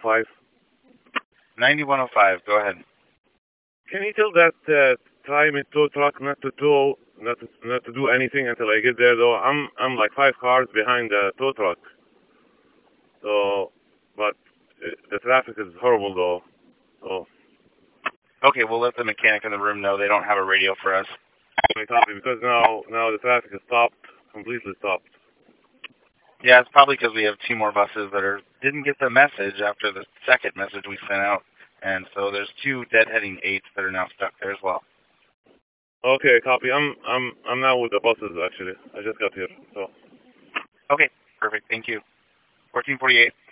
9105. 9105. Go ahead. Can you tell that Trimit tow truck not to do anything until I get there? Though I'm like 5 cars behind the tow truck. So, but the traffic is horrible though. So. Okay, we'll let the mechanic in the room know. They don't have a radio for us. Copy, because now the traffic is stopped, completely stopped. Yeah, it's probably because we have 2 more buses that didn't get the message after the second message we sent out, and so there's 2 deadheading 8s that are now stuck there as well. Okay, copy. I'm now with the buses actually. I just got here, so. Okay, perfect. Thank you. 1448.